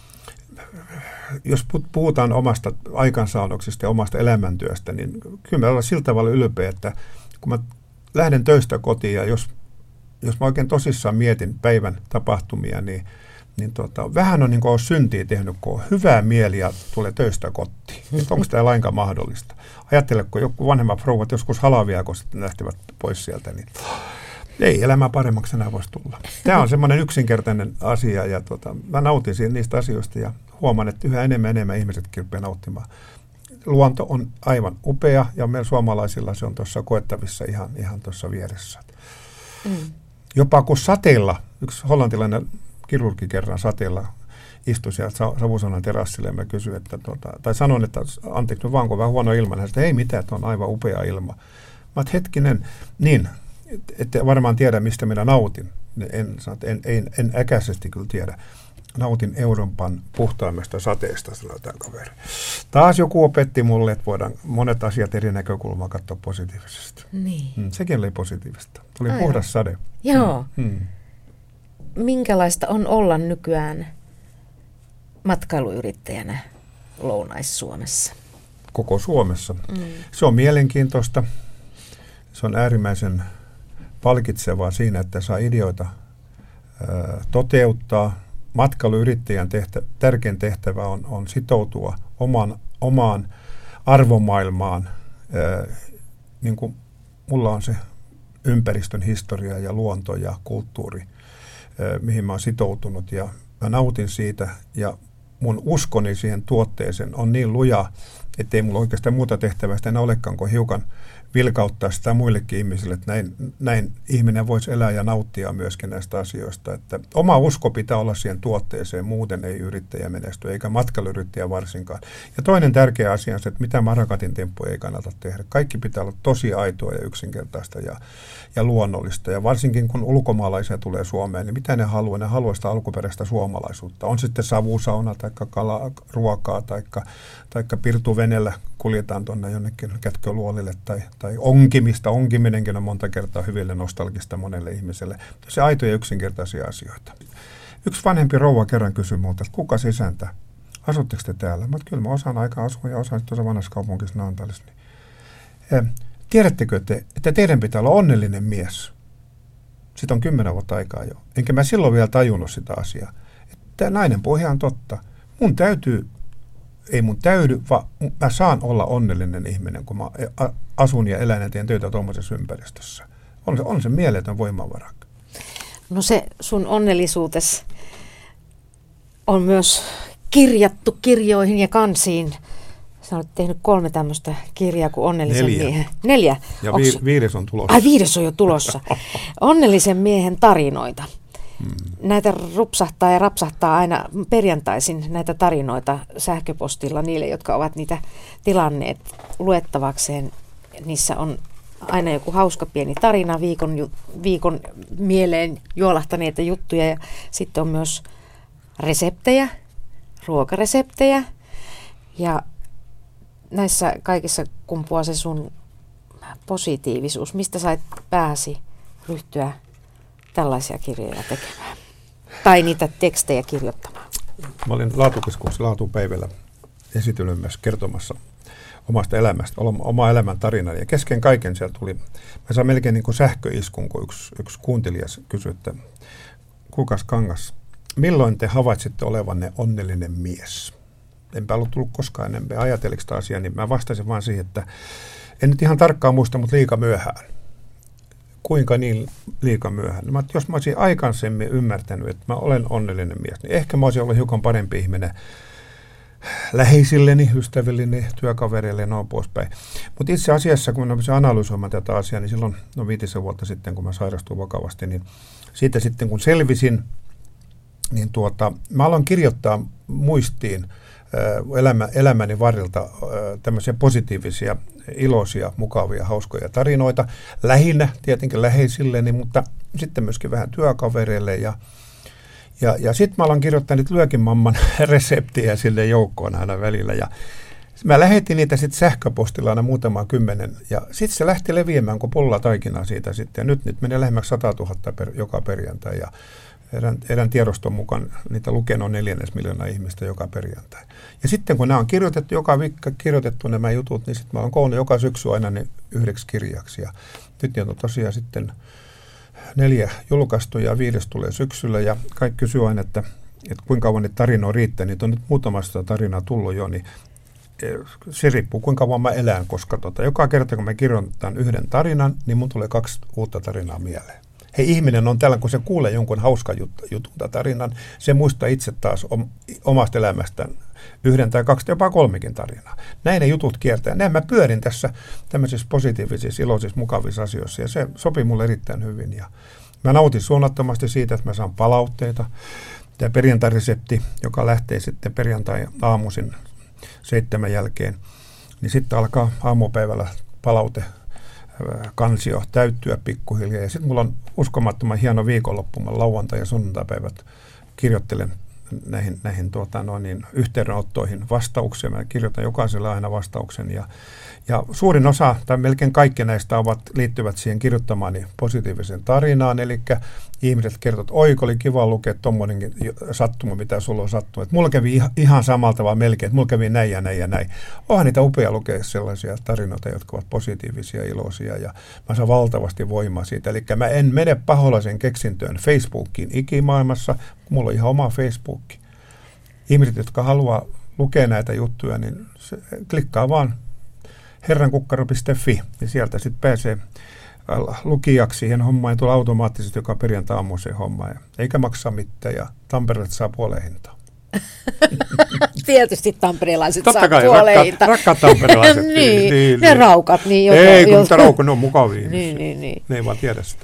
Jos puhutaan omasta aikansaannoksista ja omasta elämäntyöstä, niin kyllä me ollaan sillä tavalla ylpeä, että kun mä lähden töistä kotiin ja jos mä oikein tosissaan mietin päivän tapahtumia, niin vähän on niin kuin syntiä tehnyt, kun on hyvää mieli ja tulee töistä kotiin. Onko tämä lainkaan mahdollista? Ajattele, kun joku vanhemmat rouvat joskus halavia, kun sitten lähtevät pois sieltä, niin ei elämää paremmaksi enää voisi tulla. Tämä on semmoinen yksinkertainen asia ja mä nautin niistä asioista ja huomaan, että yhä enemmän ihmisetkin rupeaa nauttimaan. Luonto on aivan upea ja meillä suomalaisilla se on tuossa koettavissa ihan tuossa vieressä. Jopa kun sateella, yksi hollantilainen kirurgi kerran sateella istui sieltä Savusanan terassille ja mä kysyin, tai sanon, että anteeksi, vaan kun vähän huono ilma, hän sanoi, ei mitään, että on aivan upea ilma. Mä oon hetkinen, niin, ette varmaan tiedä, mistä minä nautin. En äkäisesti kyllä tiedä. Nautin Euroopan puhtaimmasta sateesta, sanoi tämä kaveri. Taas joku opetti mulle, että voidaan monet asiat eri näkökulmaa katsoa positiivisesti. Niin. Sekin oli positiivista. Tuli puhdas sade. Joo. Minkälaista on olla nykyään matkailuyrittäjänä Lounais-Suomessa? Koko Suomessa. Se on mielenkiintoista. Se on äärimmäisen palkitsevaa siinä, että saa ideoita toteuttaa. Matkailuyrittäjän tärkein tehtävä on sitoutua omaan arvomaailmaan, niin kuin mulla on se ympäristön historia ja luonto ja kulttuuri, mihin mä oon sitoutunut, ja mä nautin siitä, ja mun uskoni siihen tuotteeseen on niin luja, ettei mulla oikeastaan muuta tehtävää enää olekaan kuin hiukan vilkauttaa sitä muillekin ihmisille, että näin ihminen voisi elää ja nauttia myöskin näistä asioista. Että oma usko pitää olla siihen tuotteeseen, muuten ei yrittäjä menesty, eikä matkailuyrittäjä varsinkaan. Ja toinen tärkeä asia on se, että mitä Marakatin temppuja ei kannata tehdä. Kaikki pitää olla tosi aitoa ja yksinkertaista ja luonnollista. Ja varsinkin kun ulkomaalaisia tulee Suomeen, niin mitä ne haluaa? Ne haluaa sitä alkuperäistä suomalaisuutta. On sitten savusauna tai ruokaa tai pirtuvenellä kuljetaan tuonne jonnekin Kätköluolille tai onkimista. Onkiminenkin on monta kertaa hyville nostalgista monelle ihmiselle. Se aitoja ja yksinkertaisia asioita. Yksi vanhempi rouva kerran kysyi minulta, että kuka isäntä? Asutteko te täällä? Mä kyllä mä osaan aikaa asua ja osaan tuossa vanhassa kaupungissa Naantalissa. Tiedättekö te, että teidän pitää olla onnellinen mies? Siitä on 10 vuotta aikaa jo. Enkä mä silloin vielä tajunnut sitä asiaa. Että nainen puhuu ihan totta. Ei mun täydy, vaan mä saan olla onnellinen ihminen, kun mä asun ja elän ja teen töitä tuommoisessa ympäristössä. On se mieletön voimavara. No se sun onnellisuutes on myös kirjattu kirjoihin ja kansiin. Sä olet tehnyt 3 tämmöistä kirjaa kuin Onnellisen miehen. 4. Ja 5 on tulossa. 5 on jo tulossa. Onnellisen miehen tarinoita. Näitä rupsahtaa ja rapsahtaa aina perjantaisin näitä tarinoita sähköpostilla niille, jotka ovat niitä tilanneet luettavakseen. Niissä on aina joku hauska pieni tarina, viikon mieleen juolahtaneita juttuja, ja sitten on myös reseptejä, ruokareseptejä, ja näissä kaikissa kumpuaa se sun positiivisuus. Mistä sait pääsi ryhtyä tällaisia kirjoja tekemään? Tai niitä tekstejä kirjoittamaan? Mä olin Laatukeskuksessa Laatupäivällä esitelmässä kertomassa omasta elämästä, oma elämän tarinani. Ja kesken kaiken siellä tuli, mä sain melkein niin kuin sähköiskun, kun yksi kuuntelija kysyi, että kuulkaas Kangas, milloin te havaitsitte olevanne onnellinen mies? Enpä ollut tullut koskaan enemmän ajatelleeksi sitä asiaa, niin mä vastasin vaan siihen, että en nyt ihan tarkkaan muista, mutta liika myöhään. Kuinka niin liika myöhään? Jos mä olisin aikaisemmin ymmärtänyt, että mä olen onnellinen mies, niin ehkä mä olisin ollut hiukan parempi ihminen läheisilleni, ystävilleni, työkavereille ja noin poispäin. Mutta itse asiassa, kun mä olisin analysoimaan tätä asiaa, niin silloin 5 vuotta sitten, kun mä sairastuin vakavasti, niin siitä sitten kun selvisin, niin mä aloin kirjoittaa muistiin elämäni varrelta tämmöisiä positiivisia, iloisia, mukavia, hauskoja tarinoita. Lähinnä tietenkin läheisilleni, mutta sitten myöskin vähän työkavereille. Ja sitten mä aloin kirjoittaa niitä Lyökin-mamman reseptiä sille joukkoon aina välillä. Ja mä lähetin niitä sitten sähköpostilla aina muutama 10. Ja sitten se lähti leviämään kuin pulla taikinaa siitä sitten. Ja nyt menee lähemmäksi 100 000 joka perjantai. Ja erään tiedoston mukaan niitä lukee noin 4 miljoonaa ihmistä joka perjantai. Ja sitten kun nämä on kirjoitettu, joka viikko kirjoitettu nämä jutut, niin sitten mä oon koonnut joka syksy aina ne 9 kirjaksi. Ja nyt on tosiaan sitten 4 julkaistu ja 5 tulee syksyllä. Ja kaikki kysyy aina, että kuinka kauan niitä tarinoita riittää. Niitä on nyt muutamasta tarinaa tullut jo, niin se riippuu kuinka kauan mä elän, koska joka kerta kun mä kirjoitan 1 tarinan, niin mun tulee 2 uutta tarinaa mieleen. Hei, ihminen on tällä, kun se kuulee jonkun hauskan jutun tai tarinan, se muistaa itse taas omasta elämästään 1 tai 2, jopa 3 tarinaa. Näin ne jutut kiertää. Näin mä pyörin tässä tämmöisissä positiivisissa, iloisissa, mukavissa asioissa, ja se sopii mulle erittäin hyvin. Ja mä nautin suunnattomasti siitä, että mä saan palautteita. Tämä perjantairesepti, joka lähtee sitten perjantai-aamuisin 7 jälkeen, niin sitten alkaa aamupäivällä palaute kansio täyttyä pikkuhiljaa. Ja sitten mulla on uskomattoman hieno viikonloppu. Mä lauantai- ja sunnuntaipäivät kirjoittelen näihin yhteydenottoihin vastauksia. Mä kirjoitan jokaiselle aina vastauksen ja suurin osa, tai melkein kaikki näistä liittyvät siihen kirjoittamaani positiiviseen tarinaan, eli ihmiset kertovat, että oi, oli kiva lukea tuommoinenkin sattuma, mitä sulla on sattunut. Mulla kävi ihan samalta vaan melkein, että mulla kävi näin ja näin ja näin. Onhan niitä upea lukea sellaisia tarinoita, jotka ovat positiivisia ja iloisia, ja mä saan valtavasti voimaa siitä. Eli mä en mene paholaisen keksintöön Facebookiin ikimaailmassa, kun mulla on ihan oma Facebook. Ihmiset, jotka haluaa lukea näitä juttuja, niin klikkaa vaan herrankukkaro.fi, ja sieltä sitten pääsee lukijaksi siihen hommaan, ja tulee automaattisesti joka perjantai-aamuiseen hommaan, eikä maksaa mitään, ja Tampereelta saa puoleen hintaa. Tietysti tamperelaiset saa puoleen hintaa. Rakkaat tamperelaiset. niin, ne raukat. Niin, ei, kun niitä raukat, ne on mukavia. niin. Ne ei vaan tiedä sitä.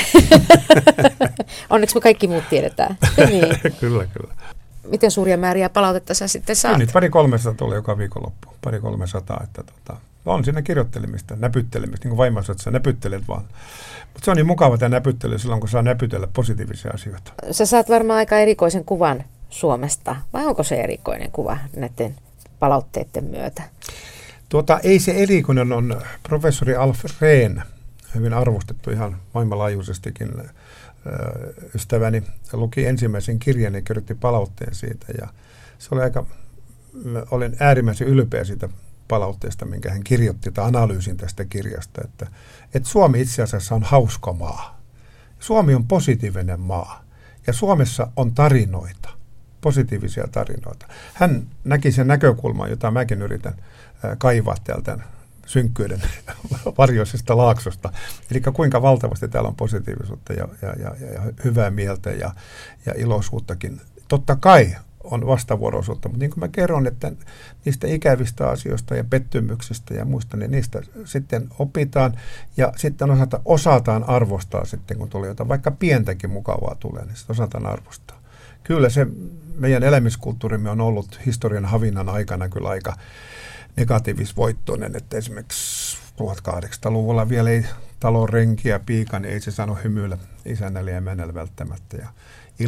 Onneksi me kaikki muut tiedetään. Niin. Kyllä. Miten suuria määriä palautetta sä sitten saat? Nyt 200-300 tulee joka viikonloppu. 200-300, että on siinä kirjoittelemista, näpyttelemistä, niin kuin vaimossa, että sä näpyttelet vaan. Mutta se on niin mukava tämä näpyttely silloin, kun saa näpytellä positiivisia asioita. Sä saat varmaan aika erikoisen kuvan Suomesta, vai onko se erikoinen kuva näiden palautteiden myötä? Ei se erikoinen on professori Alf Rehn, hyvin arvostettu ihan maailmanlaajuisestikin. Ystäväni luki ensimmäisen kirjan ja kirjoitti palautteen siitä, ja se oli olin äärimmäisen ylpeä siitä palautteesta, minkä hän kirjoitti, tai analyysin tästä kirjasta, että Suomi itse asiassa on hauska maa. Suomi on positiivinen maa, ja Suomessa on tarinoita, positiivisia tarinoita. Hän näki sen näkökulman, jota mäkin yritän kaivaa täältä synkkyyden varjoisesta laaksosta. Eli kuinka valtavasti täällä on positiivisuutta ja hyvää mieltä ja iloisuuttakin. Totta kai on vastavuoroisuutta, mutta niin kuin mä kerron, että niistä ikävistä asioista ja pettymyksistä ja muista, niin niistä sitten opitaan ja sitten osataan arvostaa sitten, kun tulee jotain, vaikka pientäkin mukavaa tulee, niin sitten osataan arvostaa. Kyllä se meidän elämiskulttuurimme on ollut historian havinnan aikana kyllä aika negatiivisvoittoinen, että esimerkiksi 1800-luvulla vielä ei talon renki ja piika, niin ei se sano hymyillä isännälle ja emännälle välttämättä. Ja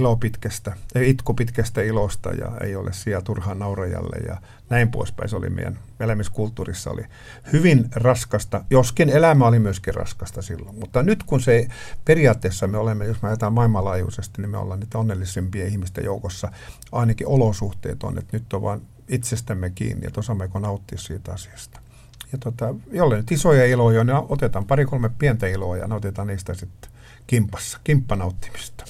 itku pitkästä ilosta ja ei ole sijaa turhaan naurajalle ja näin poispäin. Se oli meidän elämiskulttuurissa oli hyvin raskasta, joskin elämä oli myöskin raskasta silloin. Mutta nyt kun se periaatteessa me olemme, jos me ajatellaan maailmanlaajuisesti, niin me ollaan niitä onnellisimpia ihmisten joukossa. Ainakin olosuhteet on, että nyt on vaan itsestämme kiinni, että osaammeko nauttia siitä asiasta. Ja jollei nyt isoja iloja, niin otetaan 2-3 pientä iloa ja nautitaan niistä sitten kimppanauttimista.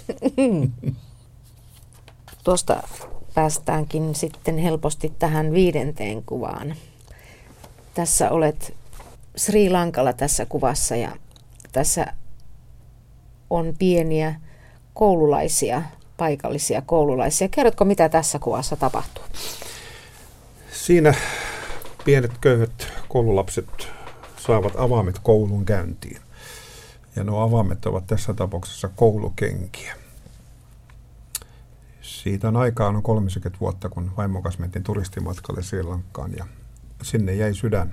Tuosta päästäänkin sitten helposti tähän 5. kuvaan. Tässä olet Sri Lankalla tässä kuvassa ja tässä on pieniä koululaisia, paikallisia koululaisia. Kerrotko, mitä tässä kuvassa tapahtuu? Siinä pienet köyhät koululapset saavat avaimet koulun käyntiin. Ja nuo avaimet ovat tässä tapauksessa koulukenkiä. Siitä on aikaa noin 30 vuotta, kun vaimon kanssa mentiin turistimatkalle Sri Lankaan ja sinne jäi sydän.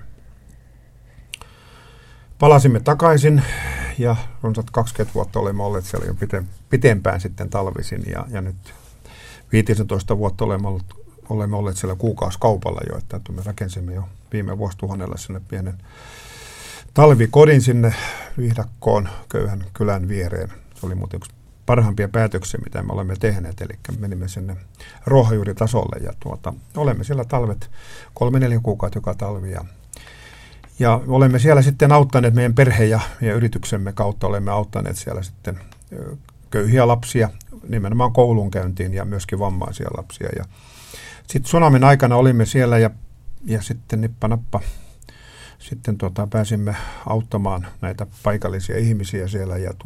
Palasimme takaisin ja runsaat 20 vuotta olemme olleet siellä jo pitempään sitten talvisin ja nyt 15 vuotta olemme olleet siellä kuukausikaupalla jo, että me rakensimme jo viime vuosituhannella sinne pienen talvikodin sinne Vihdakkoon köyhän kylän viereen. Se oli muuten yksi parhaimpia päätöksiä, mitä me olemme tehneet, eli menimme sinne ruohonjuuritasolle ja olemme siellä talvet 3-4 kuukautta joka talvi ja olemme siellä sitten auttaneet meidän perhe ja yrityksemme kautta olemme auttaneet siellä sitten köyhiä lapsia nimenomaan koulunkäyntiin ja myöskin vammaisia lapsia ja sitten tsunamin aikana olimme siellä ja sitten nippanappa sitten pääsimme auttamaan näitä paikallisia ihmisiä siellä ja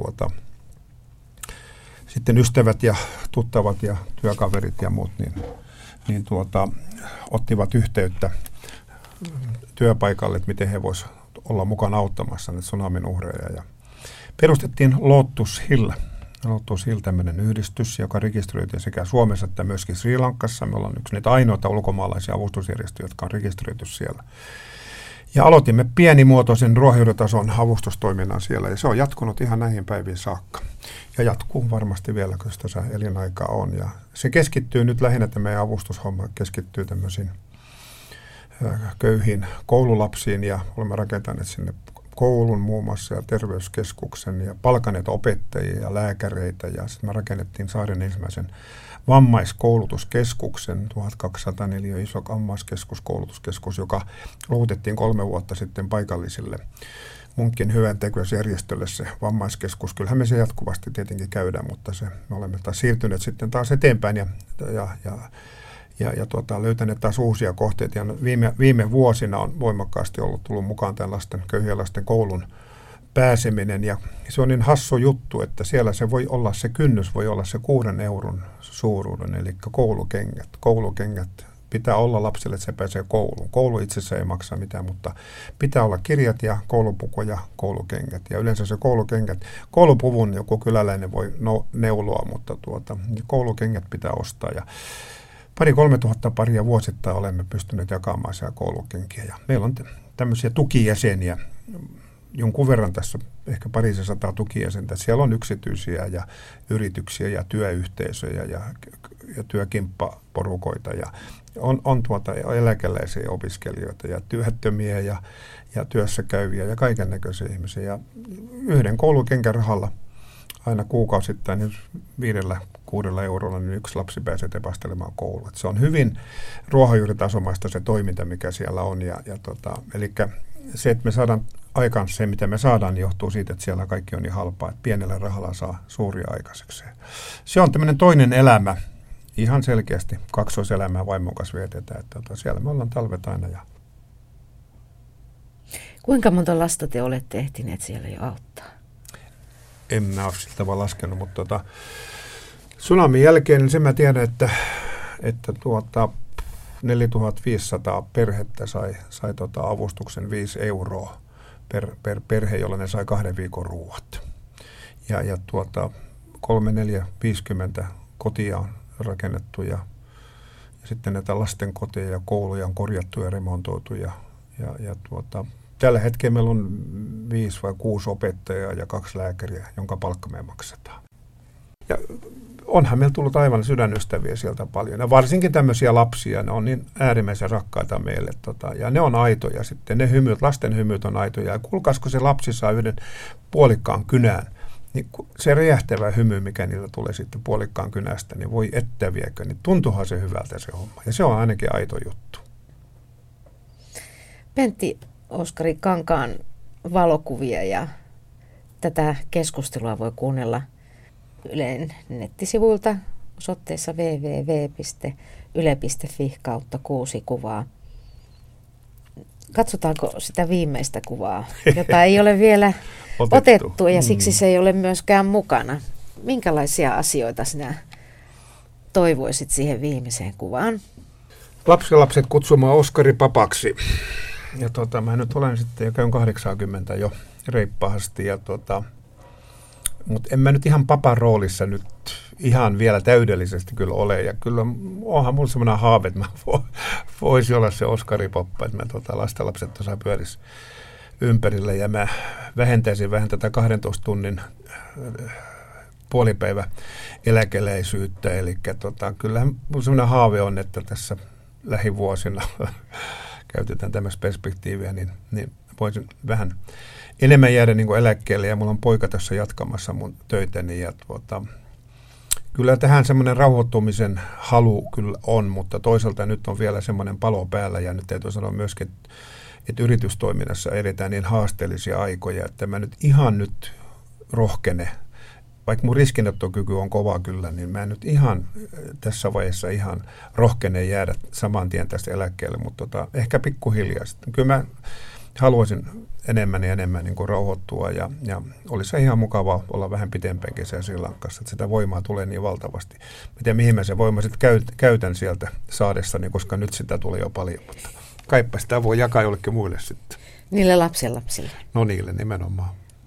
sitten ystävät ja tuttavat ja työkaverit ja muut niin ottivat yhteyttä työpaikalle, että miten he voisivat olla mukana auttamassa näitä tsunamin uhreja ja perustettiin Lotus Hill. Lotus Hill tämmöinen yhdistys, joka rekisteröitiin sekä Suomessa että myöskin Sri Lankassa. Me ollaan yksi niitä ainoita ulkomaalaisia avustusjärjestöjä, jotka on rekisteröity siellä. Ja aloitimme pienimuotoisen ruohonjuuritason avustustoiminnan siellä, ja se on jatkunut ihan näihin päiviin saakka. ja jatkuu varmasti vielä, kun sitä elinaikaa on. Ja se keskittyy nyt lähinnä, että meidän avustushomma keskittyy tämmöisiin köyhiin koululapsiin ja olemme rakentaneet sinne koulun muun muassa ja terveyskeskuksen ja palkanneet opettajia ja lääkäreitä ja sitten me rakennettiin Saaren ensimmäisen vammaiskoulutuskeskuksen, 1204 iso vammaiskeskuskoulutuskeskus, joka luovutettiin 3 vuotta sitten paikallisille Munkin hyväntekeväisjärjestölle se vammaiskeskus. Kyllähän me se jatkuvasti tietenkin käydään, mutta me olemme taas siirtyneet sitten taas eteenpäin ja löytäneet taas uusia kohteita. Ja viime vuosina on voimakkaasti tullut mukaan tämän köyhien lasten koulun pääseminen. Ja se on niin hassu juttu, että siellä se kynnys voi olla se 6 euron suuruuden, eli koulukengät. Pitää olla lapsille, että se pääsee kouluun. Koulu itsessä ei maksa mitään, mutta pitää olla kirjat ja koulupuku ja koulukengät. Ja yleensä se koulupuvun joku kyläläinen voi neuloa, mutta koulukengät pitää ostaa. Ja 2,000–3 tuhatta paria vuosittain olemme pystyneet jakamaan siellä koulukenkiä. Ja meillä on tämmöisiä tukijäseniä, jonkun verran tässä, ehkä 200 tukijäsentä. Siellä on yksityisiä ja yrityksiä ja työyhteisöjä ja työkimppaporukoita ja on eläkeläisiä opiskelijoita ja työttömiä ja työssä käyviä ja kaiken näköisiä ihmisiä. Ja yhden koulukenkän rahalla aina kuukausittain 5–6 eurolla niin yksi lapsi pääsee tepastelemaan kouluun. Se on hyvin ruohonjuuritasomaista se toiminta, mikä siellä on. Eli se, että me saadaan aikaan se, mitä me saadaan, niin johtuu siitä, että siellä kaikki on niin halpaa, että pienellä rahalla saa suuria aikaiseksi. Se on tämmöinen toinen elämä, ihan selkeästi kaksoiselämää vaimon kanssa vietetään. Että siellä me ollaan talvet aina. Kuinka monta lasta te olette ehtineet siellä jo auttaa? En mä ole siltä vaan laskenut, mutta tsunamin jälkeen niin sen mä tiedän, että 4500 perhettä sai avustuksen 5 euroa per perhe, jolla ne sai 2 viikon ruuat. Ja 3, 4, 50 kotia on rakennettu ja sitten näitä lastenkoteja ja kouluja on korjattu ja remontoitu. Tällä hetkellä meillä on 5 vai 6 opettajaa ja 2 lääkäriä, jonka palkka me maksetaan. Ja onhan meillä tullut aivan sydänystäviä sieltä paljon. Ja varsinkin tämmöisiä lapsia, ne on niin äärimmäisen rakkaita meille. Ja ne on aitoja sitten. Ne lasten hymyt on aitoja. Ja kuulkaas, kun se lapsi saa yhden puolikkaan kynään, niin se räjähtävä hymy, mikä niillä tulee sitten puolikkaan kynästä, niin voi viekö, niin tuntuuhan se hyvältä se homma. Ja se on ainakin aito juttu. Pentti Oskari Kankaan valokuvia ja tätä keskustelua voi kuunnella Ylen nettisivuilta osoitteessa www.yle.fi/6 kuvaa. Katsotaanko sitä viimeistä kuvaa, jota ei ole vielä otettu ja siksi se ei ole myöskään mukana. Minkälaisia asioita sinä toivoisit siihen viimeiseen kuvaan? Lapset kutsumaan Oskari papaksi. Ja mä nyt olen sitten jo käyn 80 jo reippaasti mutta en mä nyt ihan papan roolissa nyt ihan vielä täydellisesti kyllä ole. Ja kyllä onhan mulla semmoinen haave, että mä voisin olla se Oskari-poppa, että mä lastenlapset tuossa pyörisi ympärillä ja mä vähentäisin vähän tätä 12 tunnin puolipäivä eläkeläisyyttä. Eli kyllähän mulla semmoinen haave on, että tässä lähivuosina käytetään tämmöistä perspektiiviä, niin voisin vähän enemmän jäädä niin kuin eläkkeelle, ja mulla on poika tässä jatkamassa mun töitäni, ja kyllä tähän semmoinen rauhoittumisen halu kyllä on, mutta toisaalta nyt on vielä semmoinen palo päällä, ja nyt täytyy sanoa myöskin, että yritystoiminnassa edetään niin haasteellisia aikoja, että mä nyt ihan rohkene, vaikka mun riskinottokyky on kova kyllä, niin mä nyt ihan tässä vaiheessa ihan rohkene jäädä saman tien tästä eläkkeelle, mutta ehkä pikkuhiljaa sitten. Kyllä mä haluaisin enemmän ja enemmän niin kuin rauhoittua ja olisi ihan mukava olla vähän pitempäänkin siellä Sri Lankassa, että sitä voimaa tulee niin valtavasti. Miten mihin mä se voima sitten käytän sieltä saadessani, koska nyt sitä tulee jo paljon, mutta kaipa sitä voi jakaa jollekin muille sitten. Niille lapsille. No niille nimenomaan.